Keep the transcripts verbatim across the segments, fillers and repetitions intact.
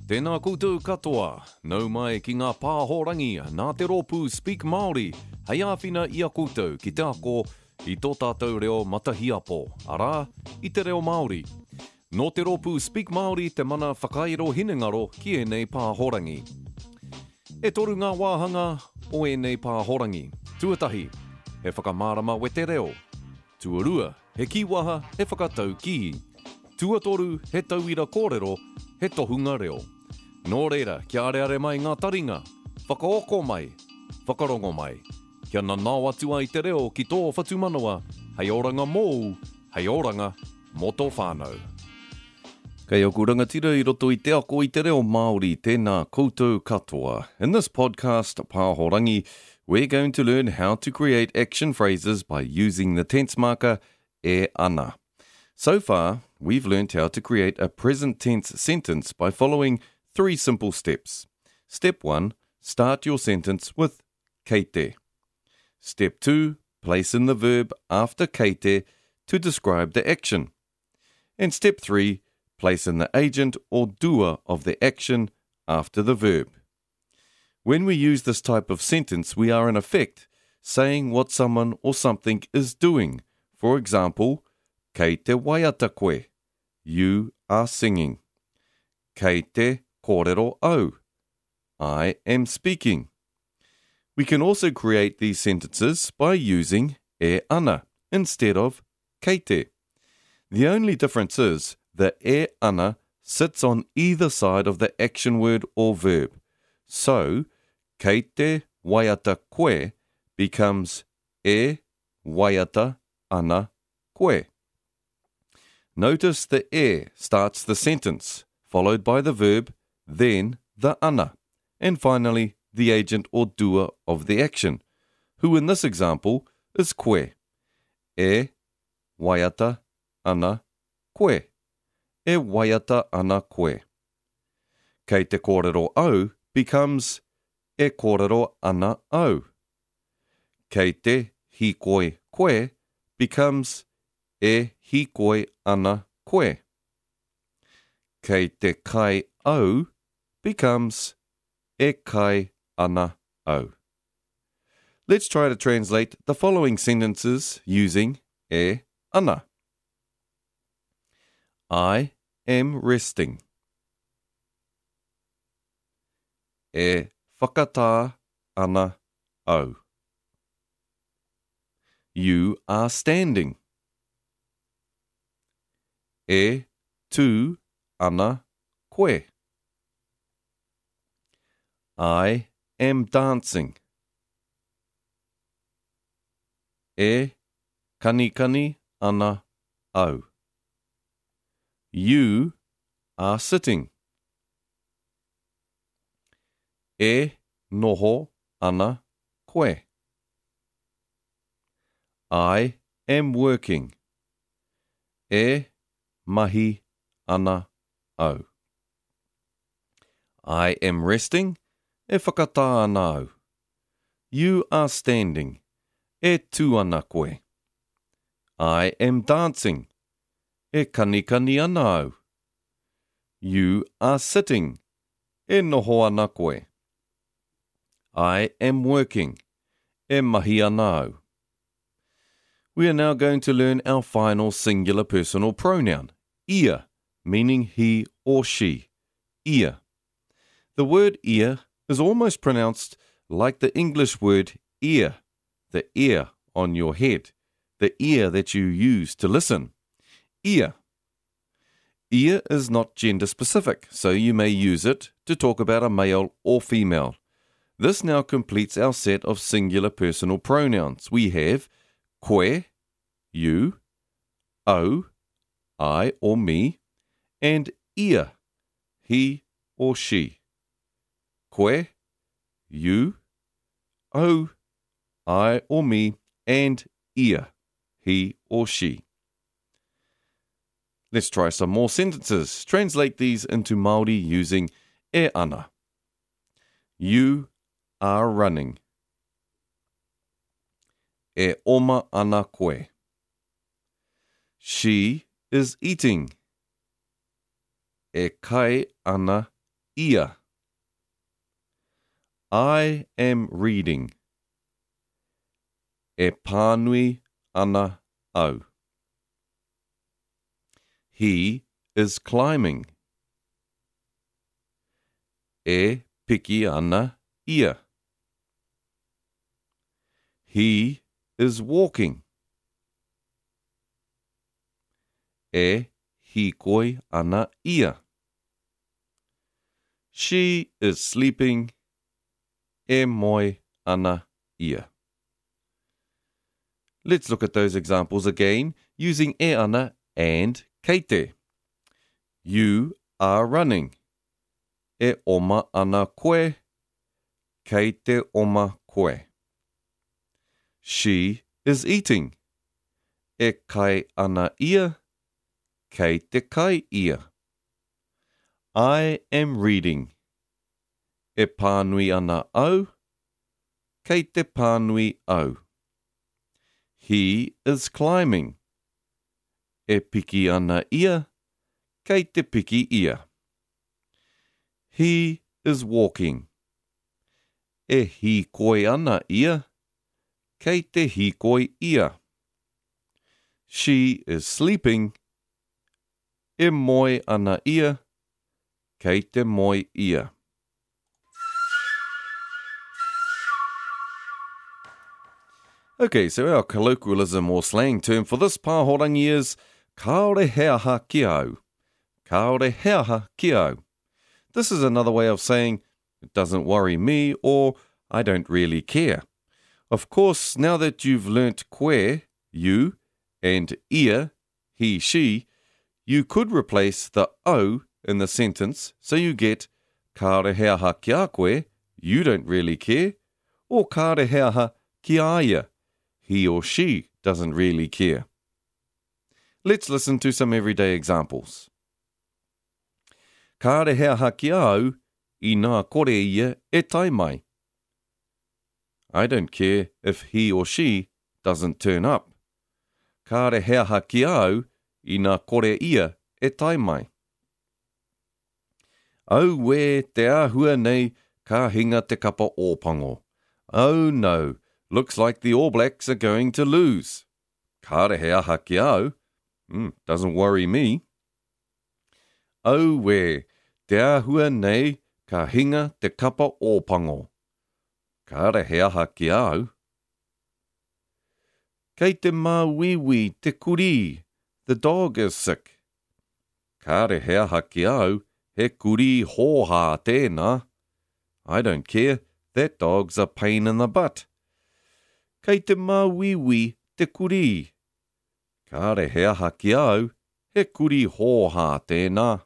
Tēnā koutou katoa, nau mai ki ngā pāhorangi, nā te rōpū Speak Māori, hei āwhina i a koutou ki te ako i tō tātou reo matahiapo, arā, i te reo Māori. Nō te rōpū Speak Māori te mana whakairo hinengaro ki e nei pāhorangi. E toru ngā wāhanga o e nei pāhorangi. Tuatahi, he whakamārama we te reo. Tuarua, he kiwaha, he whakatau ki. Tuatoru, he tauira kōrero, he tohunga reo. Nō reira, kia areare mai ngā taringa, whakaoko mai, whakarongo mai. Kia nanau atua i te reo ki tō whatumanawa, hei oranga mōu, hei oranga mō tō whānau. Kei oku rangatira i roto i te ako i te reo Māori, tēnā koutou katoa. In this podcast, Pāhorangi, we're going to learn how to create action phrases by using the tense marker e ana. So far, we've learned how to create a present tense sentence by following three simple steps. Step one, start your sentence with kei te. Step two, place in the verb after kei te to describe the action. And step three, place in the agent or doer of the action after the verb. When we use this type of sentence, we are in effect saying what someone or something is doing. For example, kei te waiata koe, you are singing. Kei te kōrero au, I am speaking. We can also create these sentences by using e ana instead of kei te. The only difference is that e ana sits on either side of the action word or verb. So, kei te waiata koe becomes e waiata ana koe. Notice the e starts the sentence, followed by the verb, then the ana, and finally the agent or doer of the action, who in this example is koe. E waiata ana koe. E waiata ana koe. Kei te kōrero au becomes e kōrero ana au. Kei te hikoi koe becomes e hikoi ana koe. Kei te kai au becomes e kai ana au. Let's try to translate the following sentences using e ana. I am resting. E whakatā ana au. You are standing. E tū ana koe. I am dancing. E kanikani ana au. You are sitting. E noho ana koe. I am working. E mahi ana au. I am resting. E whakatā ana au. You are standing. E tū ana koe. I am dancing. E kanikani ana au. You are sitting. E noho ana koe. I am working. E mahi ana au. We are now going to learn our final singular personal pronoun, ia, meaning he or she. Ia. The word ear is almost pronounced like the English word ear, the ear on your head, the ear that you use to listen. Ear. Ear is not gender specific, so you may use it to talk about a male or female. This now completes our set of singular personal pronouns. We have koe, you, au, I or me, and ia, he or she. Koe, you, au, I or me, and ia, he or she. Let's try some more sentences. Translate these into Māori using e ana. You are running. E oma ana koe. She is eating. E kai ana ia. I am reading. E pānui ana au. He is climbing. E piki ana ia. He is walking. E hikoi ana ia. She is sleeping. E moi ana ia. Let's look at those examples again using e ana and kei te. You are running. E oma ana koe. Kei te oma koe. She is eating. E kai ana ia. Kei te kai ia. I am reading. E pānui ana au. Kei te pānui au. He is climbing. E piki ana ia. Kei te piki ia. He is walking. E hikoi ana ia. Kei te hikoi ia. She is sleeping. E moi ana ia. Kei te moi ia. Okay, so our colloquialism or slang term for this pāhorangi is kaore heaha ki au. Kaore heaha ki au. This is another way of saying, it doesn't worry me, or I don't really care. Of course, now that you've learnt koe, you, and ia, he, she, you could replace the au in the sentence, so you get kaore heaha ki a koe, you don't really care, or kaore heaha ki a ia, he or she doesn't really care. Let's listen to some everyday examples. Ka reheaha ki au, I nā kore ia e tai mai. I don't care if he or she doesn't turn up. Ka reheaha ki au, I nā kore ia e tai mai. Au we te āhua nei ka hinga te kapa ōpango. Oh no, looks like the All Blacks are going to lose. Ka reheaha ki au, mm, doesn't worry me. Au we, te āhua nei ka hinga te kapa ōpango. Ka reheaha ki au. Kei te māwiwi te kuri, the dog is sick. Ka reheaha ki au, he kuri hōhā tēnā. I don't care, that dog's a pain in the butt. Kei te māwiwi te kuri. Ka reheaha ki au, he kuri hōhā tēnā.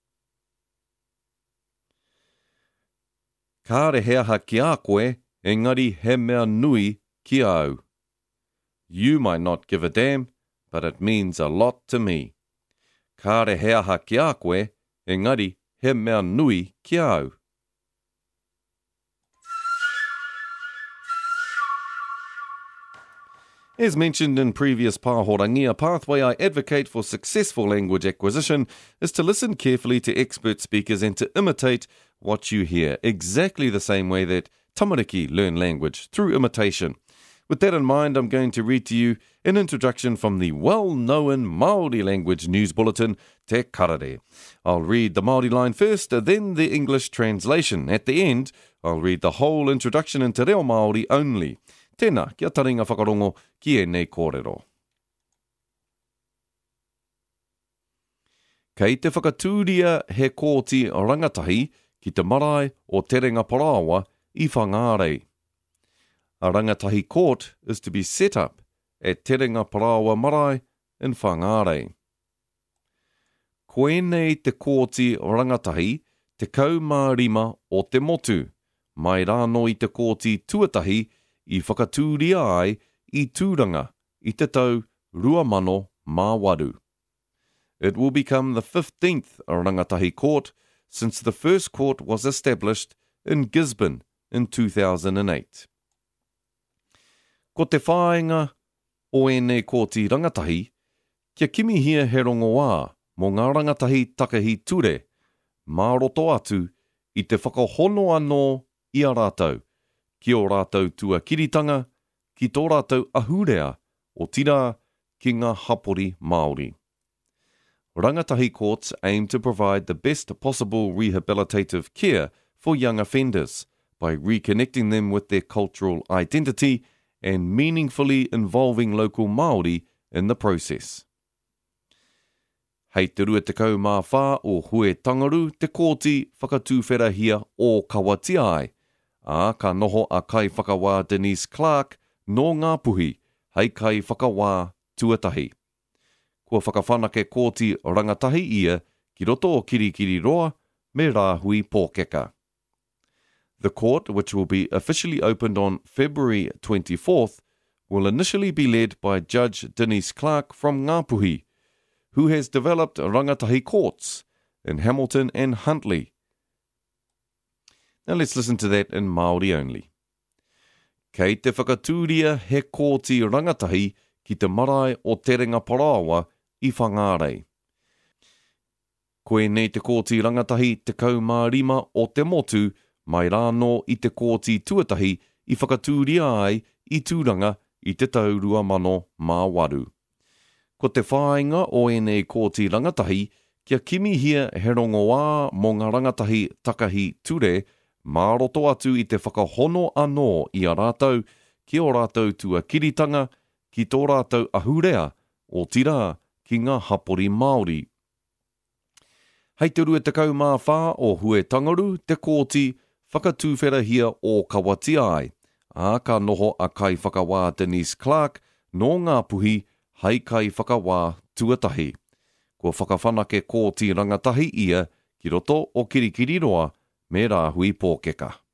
Ka reheaha ki a koe, engari he mea nui ki au. You might not give a damn, but it means a lot to me. Ka reheaha ki a koe, engari he mea nui ki au. As mentioned in previous pāhorangi, a pathway I advocate for successful language acquisition is to listen carefully to expert speakers and to imitate what you hear, exactly the same way that tamariki learn language, through imitation. With that in mind, I'm going to read to you an introduction from the well-known Māori language news bulletin, Te Karare. I'll read the Māori line first, then the English translation. At the end, I'll read the whole introduction in te reo Māori only. Tēnā, kia taringa whakarongo ki e nei kōrero. Kei te whakatūria he kōti rangatahi ki te marae o Terenga Parāoa I Whangārei. A rangatahi court is to be set up at Terenga Parāoa Marae in Whangārei. Koenei te kōti rangatahi te kaumārima o te motu, mai rāno I te kōti tuatahi I whakatūria ai I tūranga I te tau ruamano mā waru. It will become the fifteenth rangatahi court since the first court was established in Gisborne in two thousand eight. Ko te whāinga o ēnei kōti rangatahi, kia kimihia he rongo wā mō ngā rangatahi takahi ture, mā roto atu i te whakahono anō i a rātou, ki o rātou tua kiritanga, ki tō rātou ahurea o tira ki ngā hapori Māori. Rangatahi courts aim to provide the best possible rehabilitative care for young offenders by reconnecting them with their cultural identity and meaningfully involving local Māori in the process. Hei te rua tekau mā whā o Hue Tangaru te kōti whakatūwherahia o Kawatiai, a ka noho a kai whakawā Denise Clark no ngā puhi hei kai whakawā tuatahi. Kua whakawhanake kōti rangatahi ia ki roto o kirikiri roa me rāhui pōkeka. The court, which will be officially opened on February twenty-fourth, will initially be led by Judge Denise Clark from Ngāpuhi, who has developed rangatahi courts in Hamilton and Huntly. Now let's listen to that in Māori only. Kei te whakatūria he kōti rangatahi ki te marae o Terenga Parāwa i Whangārei. Koe nei te kōti rangatahi te kaumārima o te motu mai rāno i te kōti tuatahi i whakatūria ai i tūranga i te tau rua mano mā waru. Ko te whāinga o enei kōti rangatahi kia kimihia he rongoā mō ngā rangatahi takahi ture mā roto atu i te whakahono anō i a rātou ki o rātou tua kiritanga ki tō rātou ahurea o tira ki ngā hapori Māori. Hei te rua tekau mā whā o Hue Tangaru te kōti whakatūwherahia o Kawatiai, a ka noho a kai whakawā Denise Clark no ngā puhi hei kai whakawā tuatahi. Kua whakawhanake kōti rangatahi ia ki roto o kirikiriroa me rāhui pōkeka.